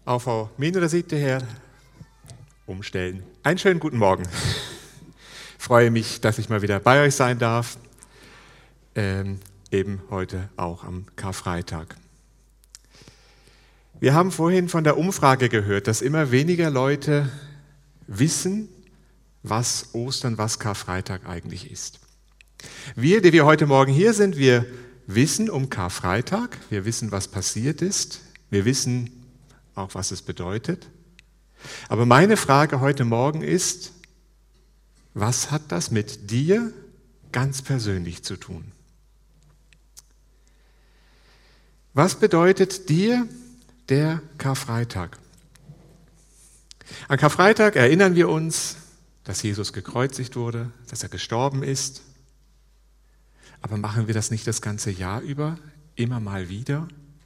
Auch Frau Mehner sieht her. Umstellen. Einen schönen guten Morgen. Ich freue mich, dass ich mal wieder bei euch sein darf. Eben heute auch am Karfreitag. Wir haben vorhin von der Umfrage gehört, dass immer weniger Leute wissen, was Ostern, was Karfreitag eigentlich ist. Wir, die wir heute Morgen hier sind, wir wissen um Karfreitag, wir wissen, was passiert ist, wir wissen auch, was es bedeutet. Aber meine Frage heute Morgen ist, was hat das mit dir ganz persönlich zu tun? Was bedeutet dir der Karfreitag? An Karfreitag erinnern wir uns, dass Jesus gekreuzigt wurde, dass er gestorben ist. Aber machen wir das nicht das ganze Jahr über, immer mal wieder?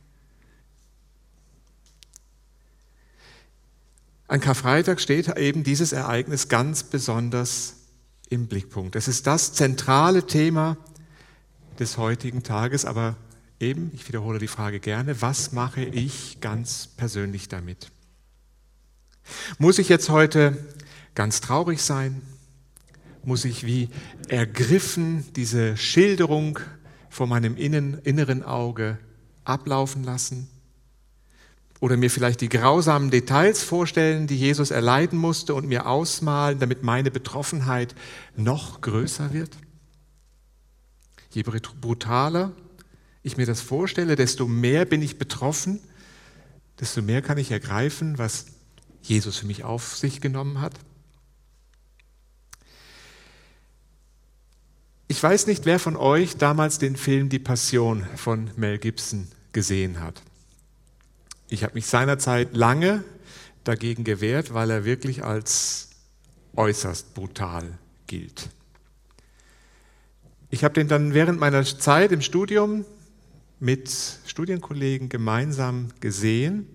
An Karfreitag steht eben dieses Ereignis ganz besonders im Blickpunkt. Es ist das zentrale Thema des heutigen Tages, aber eben, ich wiederhole die Frage gerne, was mache ich ganz persönlich damit? Muss ich jetzt heute ganz traurig sein? Muss ich wie ergriffen diese Schilderung vor meinem inneren Auge ablaufen lassen? Oder mir vielleicht die grausamen Details vorstellen, die Jesus erleiden musste und mir ausmalen, damit meine Betroffenheit noch größer wird? Je brutaler ich mir das vorstelle, desto mehr bin ich betroffen, desto mehr kann ich ergreifen, was Jesus für mich auf sich genommen hat. Ich weiß nicht, wer von euch damals den Film Die Passion von Mel Gibson gesehen hat. Ich habe mich seinerzeit lange dagegen gewehrt, weil er wirklich als äußerst brutal gilt. Ich habe den dann während meiner Zeit im Studium mit Studienkollegen gemeinsam gesehen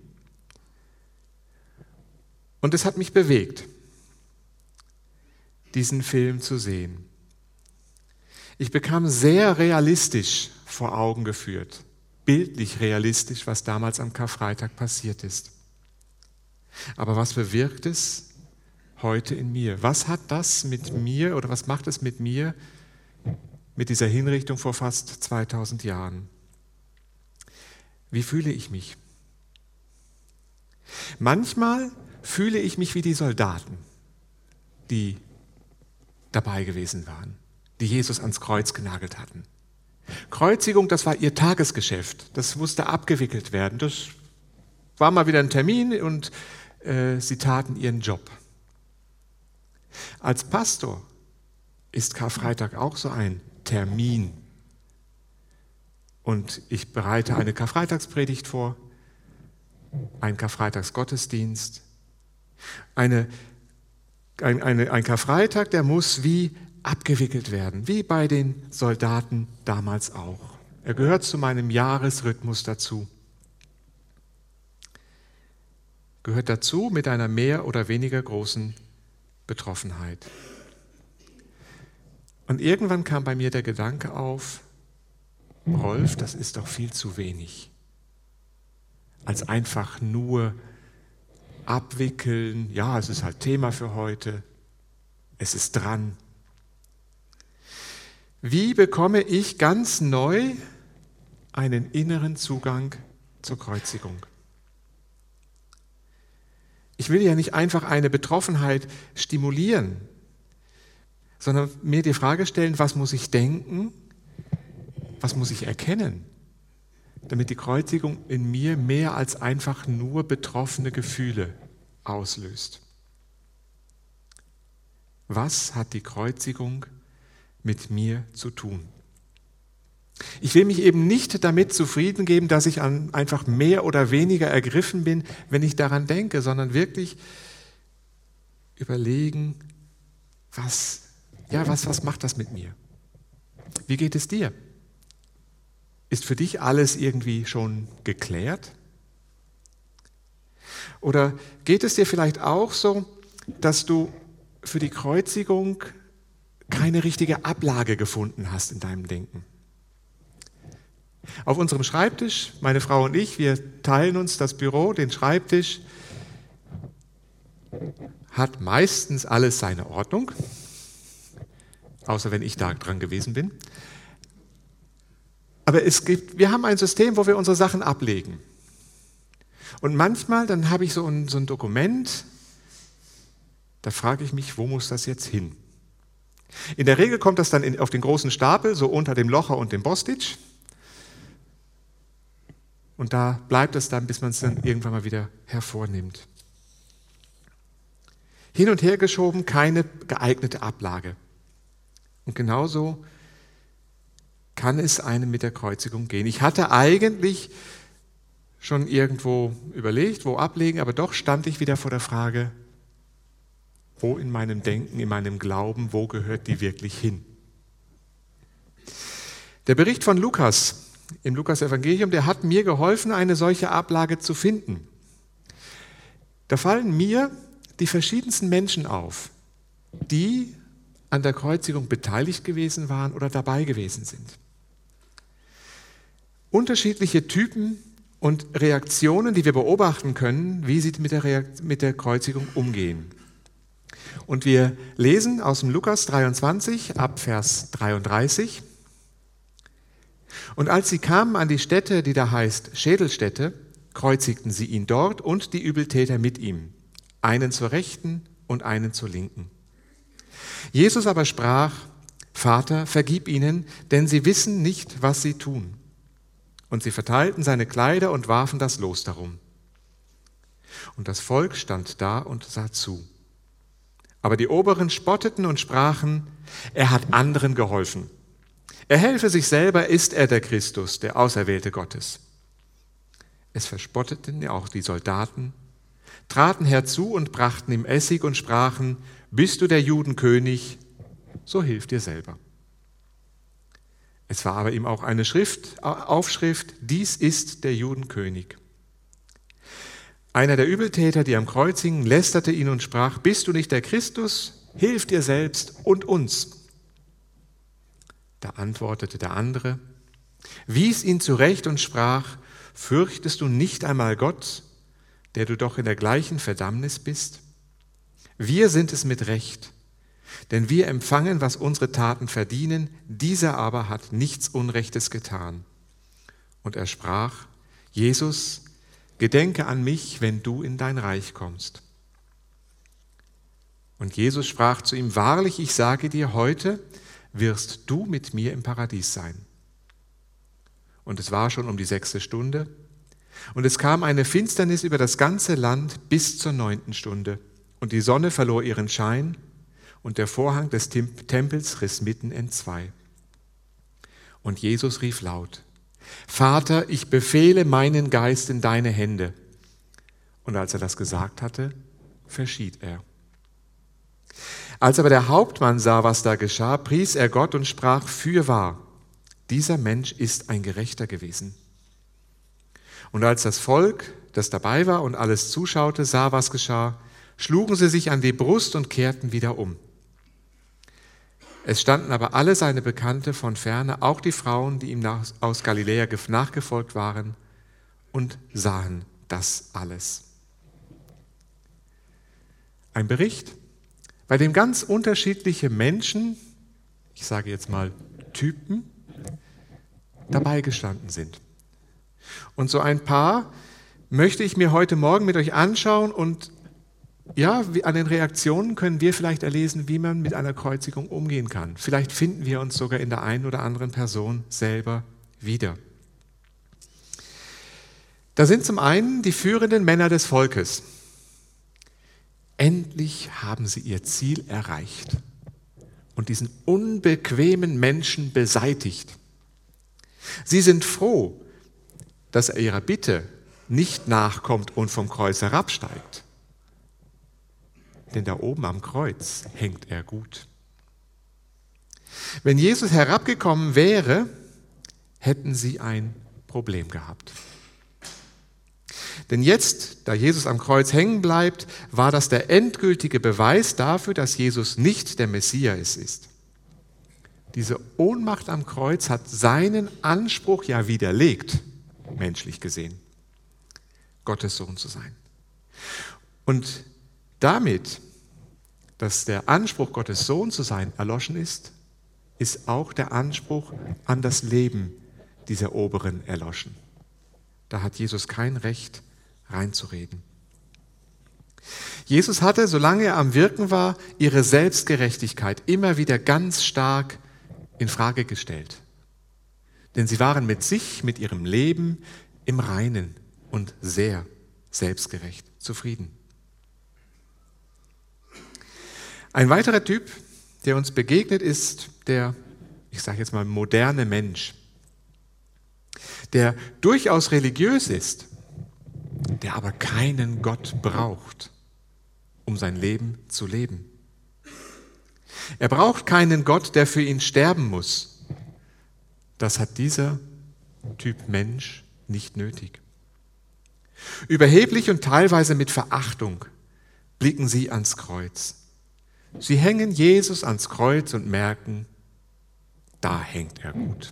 und es hat mich bewegt, diesen Film zu sehen. Ich bekam sehr realistisch vor Augen geführt, bildlich realistisch, was damals am Karfreitag passiert ist. Aber was bewirkt es heute in mir? Was hat das mit mir oder was macht es mit mir, mit dieser Hinrichtung vor fast 2000 Jahren? Wie fühle ich mich? Manchmal fühle ich mich wie die Soldaten, die dabei gewesen waren, die Jesus ans Kreuz genagelt hatten. Kreuzigung, das war ihr Tagesgeschäft, das musste abgewickelt werden. Das war mal wieder ein Termin und sie taten ihren Job. Als Pastor ist Karfreitag auch so ein Termin. Und ich bereite eine Karfreitagspredigt vor, einen Karfreitagsgottesdienst. Ein Karfreitag, der muss wie abgewickelt werden, wie bei den Soldaten damals auch. Er gehört zu meinem Jahresrhythmus dazu. Gehört dazu mit einer mehr oder weniger großen Betroffenheit. Und irgendwann kam bei mir der Gedanke auf, Rolf, das ist doch viel zu wenig. Als einfach nur abwickeln, ja, es ist halt Thema für heute, es ist dran. Wie bekomme ich ganz neu einen inneren Zugang zur Kreuzigung? Ich will ja nicht einfach eine Betroffenheit stimulieren, sondern mir die Frage stellen, was muss ich denken, was muss ich erkennen, damit die Kreuzigung in mir mehr als einfach nur betroffene Gefühle auslöst. Was hat die Kreuzigung mit mir zu tun? Ich will mich eben nicht damit zufrieden geben, dass ich einfach mehr oder weniger ergriffen bin, wenn ich daran denke, sondern wirklich überlegen, was macht das mit mir? Wie geht es dir? Ist für dich alles irgendwie schon geklärt? Oder geht es dir vielleicht auch so, dass du für die Kreuzigung keine richtige Ablage gefunden hast in deinem Denken? Auf unserem Schreibtisch, meine Frau und ich, wir teilen uns das Büro, den Schreibtisch, hat meistens alles seine Ordnung, außer wenn ich da dran gewesen bin. Aber wir haben ein System, wo wir unsere Sachen ablegen. Und manchmal, dann habe ich so ein Dokument, da frage ich mich, wo muss das jetzt hin? In der Regel kommt das dann auf den großen Stapel, so unter dem Locher und dem Bostitch. Und da bleibt es dann, bis man es dann irgendwann mal wieder hervornimmt. Hin und her geschoben, keine geeignete Ablage. Und genauso kann es einem mit der Kreuzigung gehen. Ich hatte eigentlich schon irgendwo überlegt, wo ablegen, aber doch stand ich wieder vor der Frage, wo in meinem Denken, in meinem Glauben, wo gehört die wirklich hin? Der Bericht von Lukas im Lukas-Evangelium, der hat mir geholfen, eine solche Ablage zu finden. Da fallen mir die verschiedensten Menschen auf, die an der Kreuzigung beteiligt gewesen waren oder dabei gewesen sind. Unterschiedliche Typen und Reaktionen, die wir beobachten können, wie sie mit der Kreuzigung umgehen. Und wir lesen aus dem Lukas 23 ab Vers 33. Und als sie kamen an die Stätte, die da heißt Schädelstätte, kreuzigten sie ihn dort und die Übeltäter mit ihm, einen zur Rechten und einen zur Linken. Jesus aber sprach, Vater, vergib ihnen, denn sie wissen nicht, was sie tun. Und sie verteilten seine Kleider und warfen das Los darum. Und das Volk stand da und sah zu. Aber die Oberen spotteten und sprachen, er hat anderen geholfen. Er helfe sich selber, ist er der Christus, der Auserwählte Gottes. Es verspotteten ja auch die Soldaten, traten herzu und brachten ihm Essig und sprachen, bist du der Judenkönig, so hilf dir selber. Es war aber ihm auch eine Aufschrift, dies ist der Judenkönig. Einer der Übeltäter, die am Kreuz hingen, lästerte ihn und sprach, bist du nicht der Christus, hilf dir selbst und uns. Da antwortete der andere, wies ihn zurecht und sprach, fürchtest du nicht einmal Gott, der du doch in der gleichen Verdammnis bist? Wir sind es mit Recht, denn wir empfangen, was unsere Taten verdienen, dieser aber hat nichts Unrechtes getan. Und er sprach, Jesus, gedenke an mich, wenn du in dein Reich kommst. Und Jesus sprach zu ihm, wahrlich, ich sage dir, heute wirst du mit mir im Paradies sein. Und es war schon um die 6. Stunde, und es kam eine Finsternis über das ganze Land bis zur 9. Stunde, und die Sonne verlor ihren Schein, und der Vorhang des Tempels riss mitten entzwei. Und Jesus rief laut, Vater, ich befehle meinen Geist in deine Hände. Und als er das gesagt hatte, verschied er. Als aber der Hauptmann sah, was da geschah, pries er Gott und sprach, fürwahr, dieser Mensch ist ein Gerechter gewesen. Und als das Volk, das dabei war und alles zuschaute, sah, was geschah, schlugen sie sich an die Brust und kehrten wieder um. Es standen aber alle seine Bekannte von ferne, auch die Frauen, die ihm aus Galiläa nachgefolgt waren, und sahen das alles. Ein Bericht, bei dem ganz unterschiedliche Menschen, ich sage jetzt mal Typen, dabei gestanden sind. Und so ein paar möchte ich mir heute Morgen mit euch anschauen und ja, an den Reaktionen können wir vielleicht erlesen, wie man mit einer Kreuzigung umgehen kann. Vielleicht finden wir uns sogar in der einen oder anderen Person selber wieder. Da sind zum einen die führenden Männer des Volkes. Endlich haben sie ihr Ziel erreicht und diesen unbequemen Menschen beseitigt. Sie sind froh, dass er ihrer Bitte nicht nachkommt und vom Kreuz herabsteigt. Denn da oben am Kreuz hängt er gut. Wenn Jesus herabgekommen wäre, hätten sie ein Problem gehabt. Denn jetzt, da Jesus am Kreuz hängen bleibt, war das der endgültige Beweis dafür, dass Jesus nicht der Messias ist. Diese Ohnmacht am Kreuz hat seinen Anspruch ja widerlegt, menschlich gesehen, Gottes Sohn zu sein. Und damit, dass der Anspruch, Gottes Sohn zu sein, erloschen ist, ist auch der Anspruch an das Leben dieser Oberen erloschen. Da hat Jesus kein Recht, reinzureden. Jesus hatte, solange er am Wirken war, ihre Selbstgerechtigkeit immer wieder ganz stark in Frage gestellt. Denn sie waren mit sich, mit ihrem Leben im Reinen und sehr selbstgerecht zufrieden. Ein weiterer Typ, der uns begegnet, ist der, ich sage jetzt mal, moderne Mensch, der durchaus religiös ist, der aber keinen Gott braucht, um sein Leben zu leben. Er braucht keinen Gott, der für ihn sterben muss. Das hat dieser Typ Mensch nicht nötig. Überheblich und teilweise mit Verachtung blicken sie ans Kreuz. Sie hängen Jesus ans Kreuz und merken, da hängt er gut.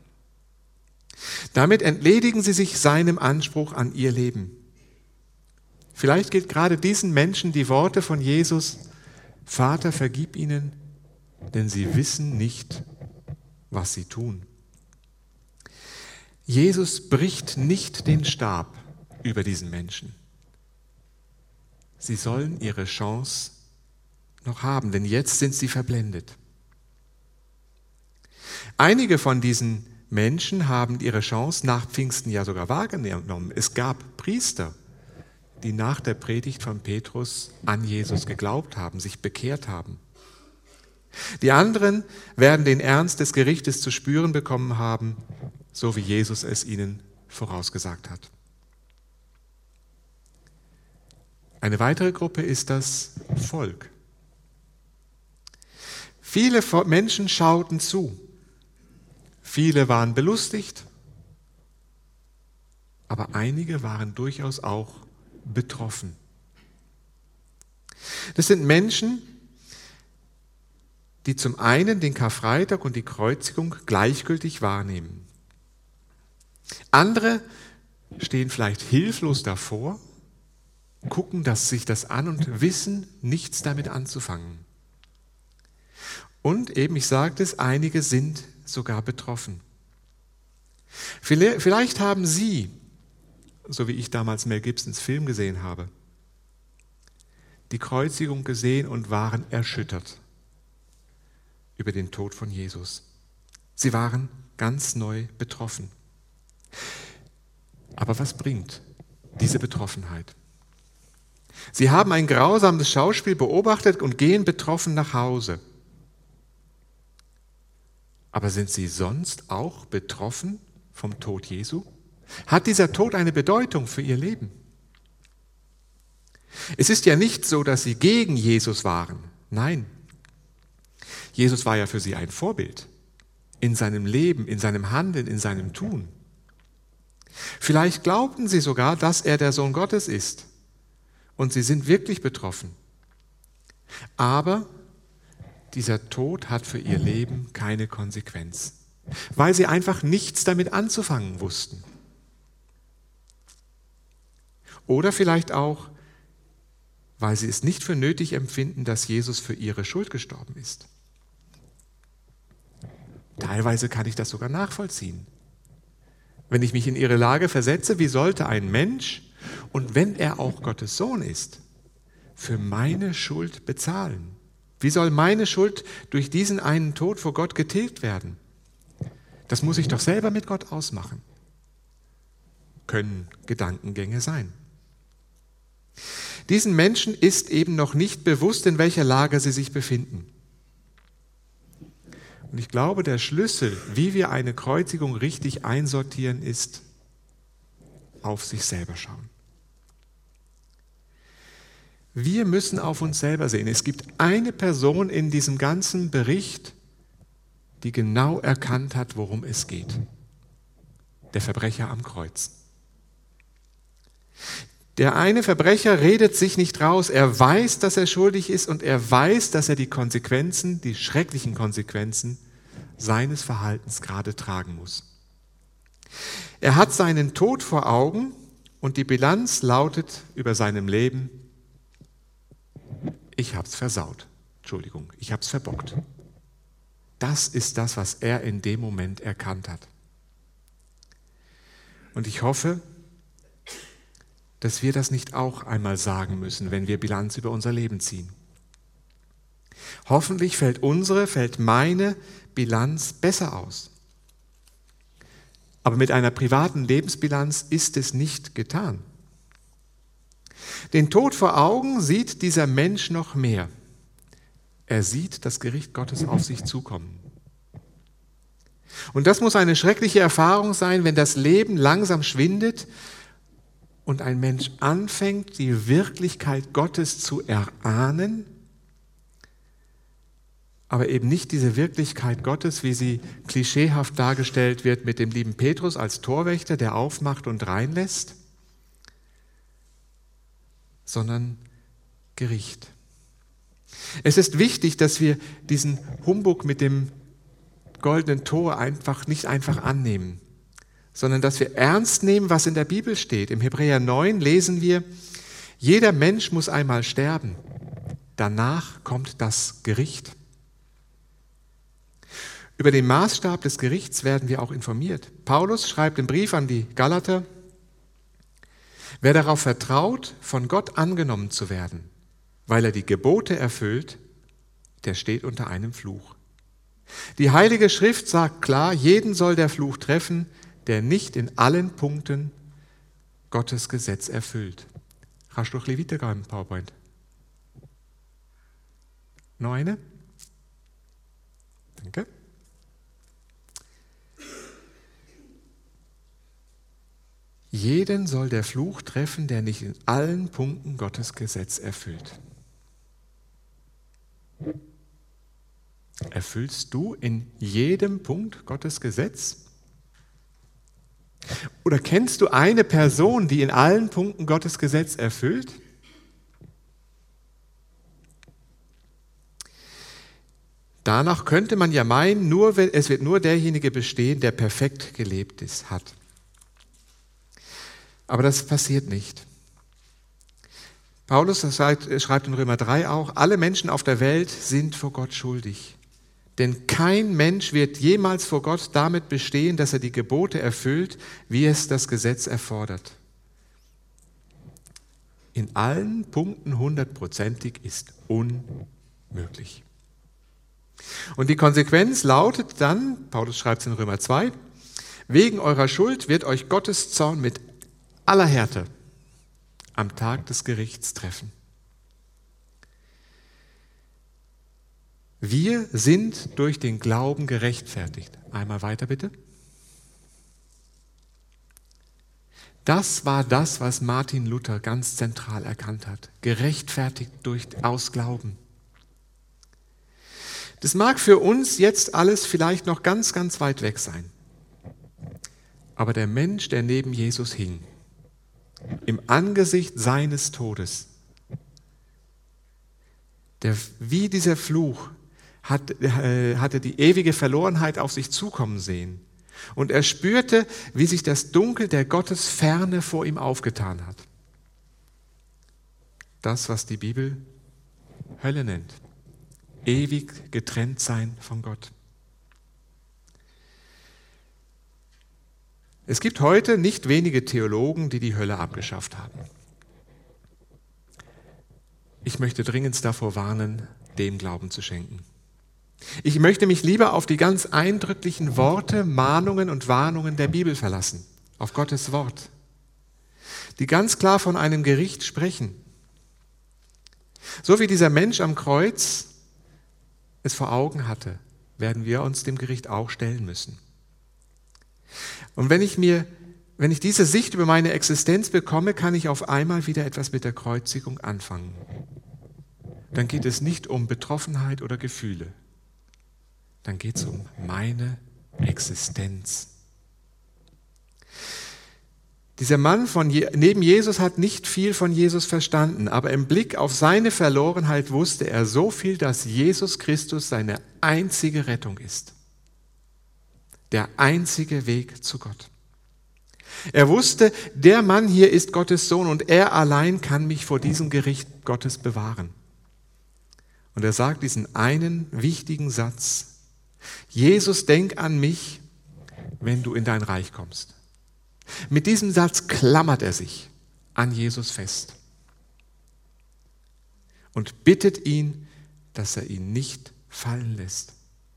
Damit entledigen sie sich seinem Anspruch an ihr Leben. Vielleicht gilt gerade diesen Menschen die Worte von Jesus: Vater, vergib ihnen, denn sie wissen nicht, was sie tun. Jesus bricht nicht den Stab über diesen Menschen. Sie sollen ihre Chance noch haben, denn jetzt sind sie verblendet. Einige von diesen Menschen haben ihre Chance nach Pfingsten ja sogar wahrgenommen. Es gab Priester, die nach der Predigt von Petrus an Jesus geglaubt haben, sich bekehrt haben. Die anderen werden den Ernst des Gerichtes zu spüren bekommen haben, so wie Jesus es ihnen vorausgesagt hat. Eine weitere Gruppe ist das Volk. Viele Menschen schauten zu. Viele waren belustigt, aber einige waren durchaus auch betroffen. Das sind Menschen, die zum einen den Karfreitag und die Kreuzigung gleichgültig wahrnehmen. Andere stehen vielleicht hilflos davor, gucken sich das an und wissen, nichts damit anzufangen. Und eben, ich sagte es, einige sind sogar betroffen. Vielleicht haben Sie, so wie ich damals Mel Gibsons Film gesehen habe, die Kreuzigung gesehen und waren erschüttert über den Tod von Jesus. Sie waren ganz neu betroffen. Aber was bringt diese Betroffenheit? Sie haben ein grausames Schauspiel beobachtet und gehen betroffen nach Hause. Aber sind Sie sonst auch betroffen vom Tod Jesu? Hat dieser Tod eine Bedeutung für Ihr Leben? Es ist ja nicht so, dass Sie gegen Jesus waren. Nein, Jesus war ja für Sie ein Vorbild in seinem Leben, in seinem Handeln, in seinem Tun. Vielleicht glaubten Sie sogar, dass er der Sohn Gottes ist und Sie sind wirklich betroffen. Aber dieser Tod hat für Ihr Leben keine Konsequenz, weil Sie einfach nichts damit anzufangen wussten. Oder vielleicht auch, weil Sie es nicht für nötig empfinden, dass Jesus für Ihre Schuld gestorben ist. Teilweise kann ich das sogar nachvollziehen. Wenn ich mich in Ihre Lage versetze, wie sollte ein Mensch, und wenn er auch Gottes Sohn ist, für meine Schuld bezahlen? Wie soll meine Schuld durch diesen einen Tod vor Gott getilgt werden? Das muss ich doch selber mit Gott ausmachen. Können Gedankengänge sein. Diesen Menschen ist eben noch nicht bewusst, in welcher Lage sie sich befinden. Und ich glaube, der Schlüssel, wie wir eine Kreuzigung richtig einsortieren, ist auf sich selber schauen. Wir müssen auf uns selber sehen. Es gibt eine Person in diesem ganzen Bericht, die genau erkannt hat, worum es geht. Der Verbrecher am Kreuz. Der eine Verbrecher redet sich nicht raus. Er weiß, dass er schuldig ist und er weiß, dass er die Konsequenzen, die schrecklichen Konsequenzen seines Verhaltens gerade tragen muss. Er hat seinen Tod vor Augen und die Bilanz lautet über seinem Leben: Ich hab's versaut. Entschuldigung, ich hab's verbockt. Das ist das, was er in dem Moment erkannt hat. Und ich hoffe, dass wir das nicht auch einmal sagen müssen, wenn wir Bilanz über unser Leben ziehen. Hoffentlich fällt meine Bilanz besser aus. Aber mit einer privaten Lebensbilanz ist es nicht getan. Den Tod vor Augen sieht dieser Mensch noch mehr. Er sieht das Gericht Gottes auf sich zukommen. Und das muss eine schreckliche Erfahrung sein, wenn das Leben langsam schwindet und ein Mensch anfängt, die Wirklichkeit Gottes zu erahnen, aber eben nicht diese Wirklichkeit Gottes, wie sie klischeehaft dargestellt wird mit dem lieben Petrus als Torwächter, der aufmacht und reinlässt, sondern Gericht. Es ist wichtig, dass wir diesen Humbug mit dem goldenen Tor nicht einfach annehmen, sondern dass wir ernst nehmen, was in der Bibel steht. Im Hebräer 9 lesen wir: Jeder Mensch muss einmal sterben, danach kommt das Gericht. Über den Maßstab des Gerichts werden wir auch informiert. Paulus schreibt im Brief an die Galater: Wer darauf vertraut, von Gott angenommen zu werden, weil er die Gebote erfüllt, der steht unter einem Fluch. Die Heilige Schrift sagt klar, jeden soll der Fluch treffen, der nicht in allen Punkten Gottes Gesetz erfüllt. Kannst du ein bisschen weitergehen im PowerPoint? Noch eine? Danke. Jeden soll der Fluch treffen, der nicht in allen Punkten Gottes Gesetz erfüllt. Erfüllst du in jedem Punkt Gottes Gesetz? Oder kennst du eine Person, die in allen Punkten Gottes Gesetz erfüllt? Danach könnte man ja meinen, es wird nur derjenige bestehen, der perfekt gelebt hat. Aber das passiert nicht. Paulus schreibt in Römer 3 auch: Alle Menschen auf der Welt sind vor Gott schuldig. Denn kein Mensch wird jemals vor Gott damit bestehen, dass er die Gebote erfüllt, wie es das Gesetz erfordert. In allen Punkten 100%ig ist unmöglich. Und die Konsequenz lautet dann, Paulus schreibt es in Römer 2, wegen eurer Schuld wird euch Gottes Zorn mit aller Härte am Tag des Gerichts treffen. Wir sind durch den Glauben gerechtfertigt. Einmal weiter bitte. Das war das, was Martin Luther ganz zentral erkannt hat. Gerechtfertigt aus Glauben. Das mag für uns jetzt alles vielleicht noch ganz, ganz weit weg sein. Aber der Mensch, der neben Jesus hing, im Angesicht seines Todes, der wie dieser Fluch hatte die ewige Verlorenheit auf sich zukommen sehen. Und er spürte, wie sich das Dunkel der Gottesferne vor ihm aufgetan hat. Das, was die Bibel Hölle nennt. Ewig getrennt sein von Gott. Es gibt heute nicht wenige Theologen, die die Hölle abgeschafft haben. Ich möchte dringend davor warnen, dem Glauben zu schenken. Ich möchte mich lieber auf die ganz eindrücklichen Worte, Mahnungen und Warnungen der Bibel verlassen, auf Gottes Wort, die ganz klar von einem Gericht sprechen. So wie dieser Mensch am Kreuz es vor Augen hatte, werden wir uns dem Gericht auch stellen müssen. Und wenn ich diese Sicht über meine Existenz bekomme, kann ich auf einmal wieder etwas mit der Kreuzigung anfangen. Dann geht es nicht um Betroffenheit oder Gefühle. Dann geht es um meine Existenz. Dieser Mann neben Jesus hat nicht viel von Jesus verstanden, aber im Blick auf seine Verlorenheit wusste er so viel, dass Jesus Christus seine einzige Rettung ist. der einzige Weg zu Gott. Er wusste, der Mann hier ist Gottes Sohn und er allein kann mich vor diesem Gericht Gottes bewahren. Und er sagt diesen einen wichtigen Satz: Jesus, denk an mich, wenn du in dein Reich kommst. Mit diesem Satz klammert er sich an Jesus fest und bittet ihn, dass er ihn nicht fallen lässt.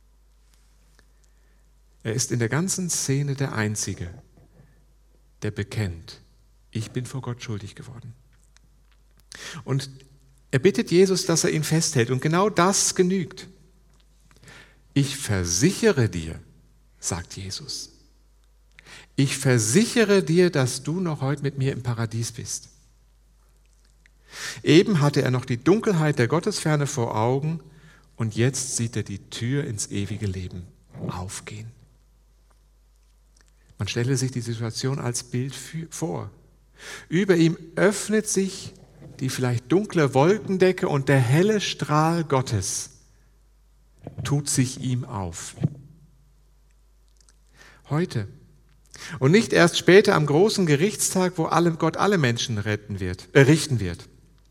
Er ist in der ganzen Szene der Einzige, der bekennt, ich bin vor Gott schuldig geworden. Und er bittet Jesus, dass er ihn festhält. Und genau das genügt. Ich versichere dir, sagt Jesus, ich versichere dir, dass du noch heute mit mir im Paradies bist. Eben hatte er noch die Dunkelheit der Gottesferne vor Augen und jetzt sieht er die Tür ins ewige Leben aufgehen. Man stelle sich die Situation als Bild vor. Über ihm öffnet sich die vielleicht dunkle Wolkendecke und der helle Strahl Gottes tut sich ihm auf. Heute und nicht erst später am großen Gerichtstag, wo Gott alle Menschen richten wird.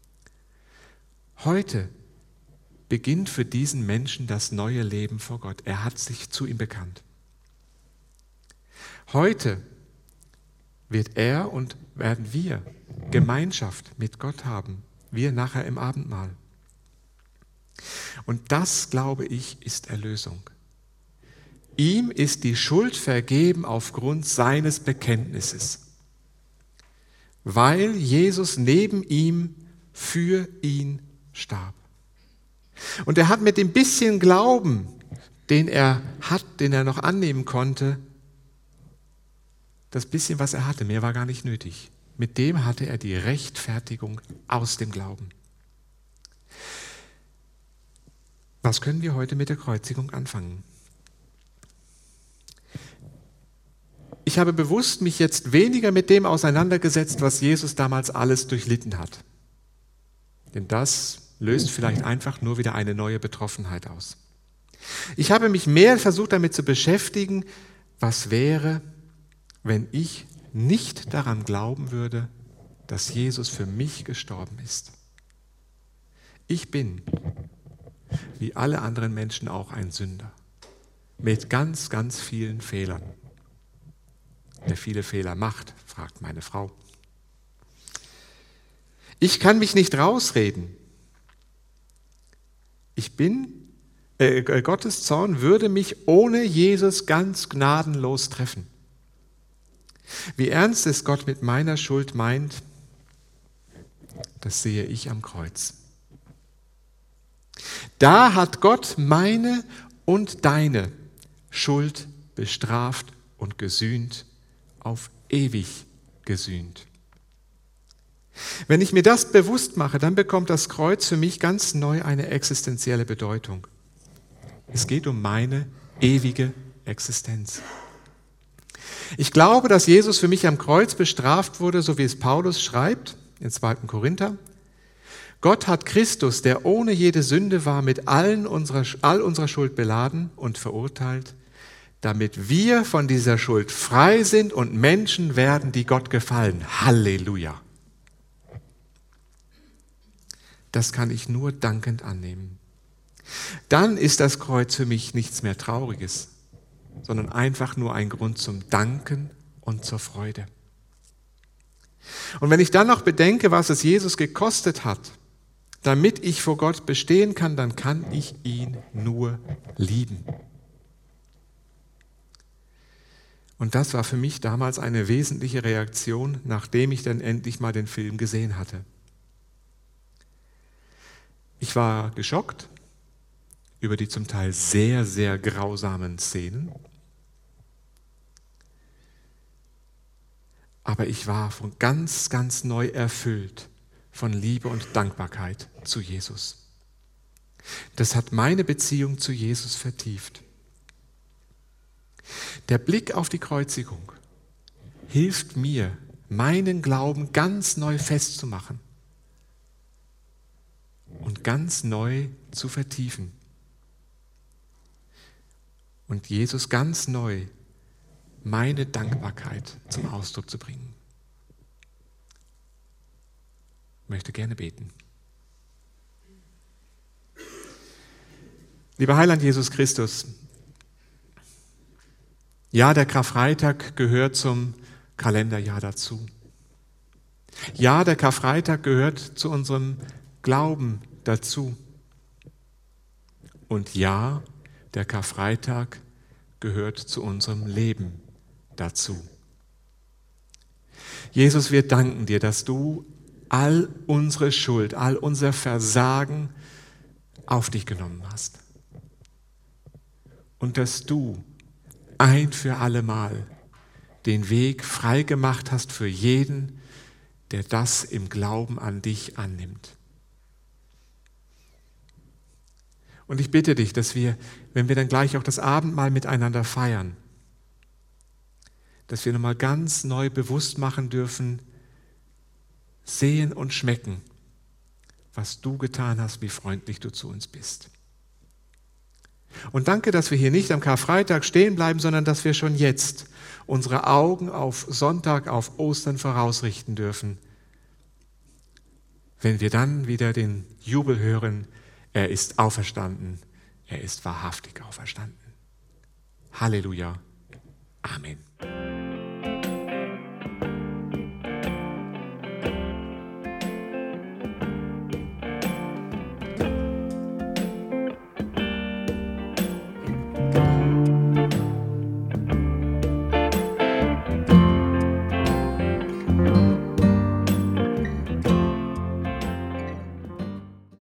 Heute beginnt für diesen Menschen das neue Leben vor Gott. Er hat sich zu ihm bekannt. Heute wird er und werden wir Gemeinschaft mit Gott haben, wir nachher im Abendmahl. Und das, glaube ich, ist Erlösung. Ihm ist die Schuld vergeben aufgrund seines Bekenntnisses, weil Jesus neben ihm für ihn starb. Und er hat mit dem bisschen Glauben, den er noch annehmen konnte, das bisschen, was er hatte, mehr war gar nicht nötig. Mit dem hatte er die Rechtfertigung aus dem Glauben. Was können wir heute mit der Kreuzigung anfangen? Ich habe bewusst mich jetzt weniger mit dem auseinandergesetzt, was Jesus damals alles durchlitten hat. Denn das löst vielleicht einfach nur wieder eine neue Betroffenheit aus. Ich habe mich mehr versucht damit zu beschäftigen, was wäre, wenn ich nicht daran glauben würde, dass Jesus für mich gestorben ist. Ich bin, wie alle anderen Menschen, auch ein Sünder. Mit ganz, ganz vielen Fehlern. Wer viele Fehler macht, fragt meine Frau. Ich kann mich nicht rausreden. Gottes Zorn würde mich ohne Jesus ganz gnadenlos treffen. Wie ernst es Gott mit meiner Schuld meint, das sehe ich am Kreuz. Da hat Gott meine und deine Schuld bestraft und gesühnt, auf ewig gesühnt. Wenn ich mir das bewusst mache, dann bekommt das Kreuz für mich ganz neu eine existenzielle Bedeutung. Es geht um meine ewige Existenz. Ich glaube, dass Jesus für mich am Kreuz bestraft wurde, so wie es Paulus schreibt in 2. Korinther. Gott hat Christus, der ohne jede Sünde war, mit all unserer Schuld beladen und verurteilt, damit wir von dieser Schuld frei sind und Menschen werden, die Gott gefallen. Halleluja! Das kann ich nur dankend annehmen. Dann ist das Kreuz für mich nichts mehr Trauriges, sondern einfach nur ein Grund zum Danken und zur Freude. Und wenn ich dann noch bedenke, was es Jesus gekostet hat, damit ich vor Gott bestehen kann, dann kann ich ihn nur lieben. Und das war für mich damals eine wesentliche Reaktion, nachdem ich dann endlich mal den Film gesehen hatte. Ich war geschockt über die zum Teil sehr, sehr grausamen Szenen. Aber ich war von ganz, ganz neu erfüllt von Liebe und Dankbarkeit zu Jesus. Das hat meine Beziehung zu Jesus vertieft. Der Blick auf die Kreuzigung hilft mir, meinen Glauben ganz neu festzumachen und ganz neu zu vertiefen. Und Jesus ganz neu meine Dankbarkeit zum Ausdruck zu bringen. Ich möchte gerne beten. Lieber Heiland Jesus Christus, ja, der Karfreitag gehört zum Kalenderjahr dazu. Ja, der Karfreitag gehört zu unserem Glauben dazu. Und ja, der Karfreitag gehört zu unserem Leben dazu. Jesus, wir danken dir, dass du all unsere Schuld, all unser Versagen auf dich genommen hast. Und dass du ein für allemal den Weg frei gemacht hast für jeden, der das im Glauben an dich annimmt. Und ich bitte dich, dass wir, wenn wir dann gleich auch das Abendmahl miteinander feiern, dass wir nochmal ganz neu bewusst machen dürfen, sehen und schmecken, was du getan hast, wie freundlich du zu uns bist. Und danke, dass wir hier nicht am Karfreitag stehen bleiben, sondern dass wir schon jetzt unsere Augen auf Sonntag, auf Ostern vorausrichten dürfen, wenn wir dann wieder den Jubel hören, er ist auferstanden, er ist wahrhaftig auferstanden. Halleluja. Amen.